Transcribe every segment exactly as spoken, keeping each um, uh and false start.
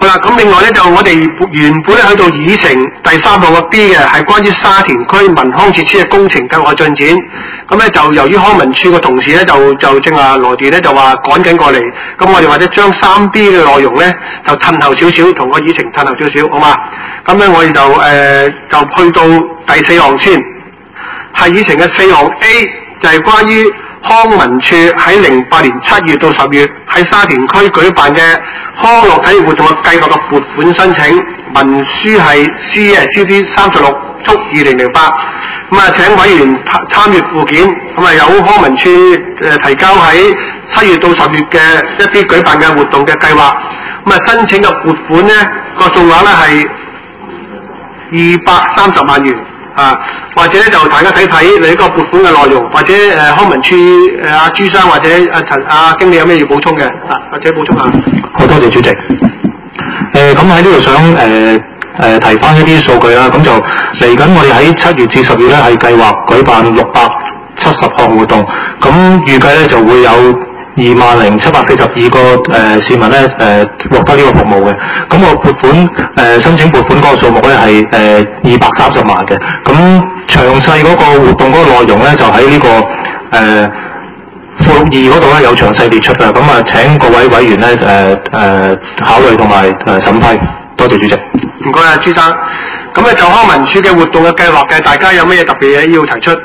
啦，咁另外咧就我哋原本咧喺度議程第三項嘅 B 嘅係關於沙田區民康設施嘅工程計劃進展，咁咧就由於康文署嘅同事咧就就正話來電咧就話趕緊過嚟，咁我哋或者將三 B 嘅內容咧就褪後少少，同個議程褪後少少，好嘛？咁咧我哋就誒、呃、就去到第四項先，係議程嘅四項 A 就係關於康文署喺零八年七月到十月喺沙田區舉辦嘅康樂體育活動嘅計劃嘅撥款申請，文書係 C 啊 C D 三十六速二零零八，咁啊請委員參閱附件，咁啊有康文署誒提交喺七月到十月嘅一啲舉辦嘅活動嘅計劃，咁啊申請嘅撥款呢個數額咧係二百三十萬元。啊，或者就大家睇睇你呢個撥款嘅內容，或者誒、呃、康文署誒阿朱生或者阿陳阿經理有咩要補充嘅？啊，或者補充下。 好多謝主席。誒咁喺呢度想誒誒、呃呃、提翻一啲數據啦，咁就嚟緊我哋喺七月至十月咧係計劃舉辦六百七十項活動，咁預計咧就會有二萬零七百四十二個誒、呃、市民咧誒、呃、獲得呢個服務嘅，咁我撥款誒、呃、申請撥款嗰個數目咧係誒二百三十萬嘅，咁詳細嗰個活動嗰個內容咧就喺呢、這個誒、呃、附錄二嗰度咧有詳細列出嘅，咁啊請各位委員咧誒誒考慮同埋誒審批，多謝主席。 唔該啊，朱生。咁咧就康文署嘅活動嘅計劃嘅，大家有咩特別嘢要提出？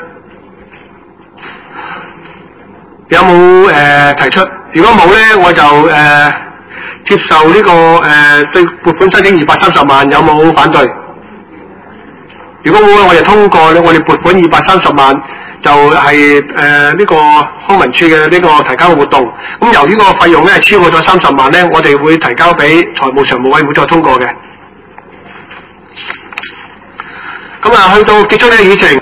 有冇誒、呃、提出？如果冇咧，我就誒、呃、接受呢、這個誒、呃、對撥款申請二百三十萬，有冇反對？如果冇，我哋通過咧，我哋撥款二百三十萬，就係誒呢個康文署嘅呢個提交嘅活動。咁由於個費用咧係超過咗三十萬咧，我哋會提交俾財務常務委員會再通過嘅。咁啊，去到結束呢個議程。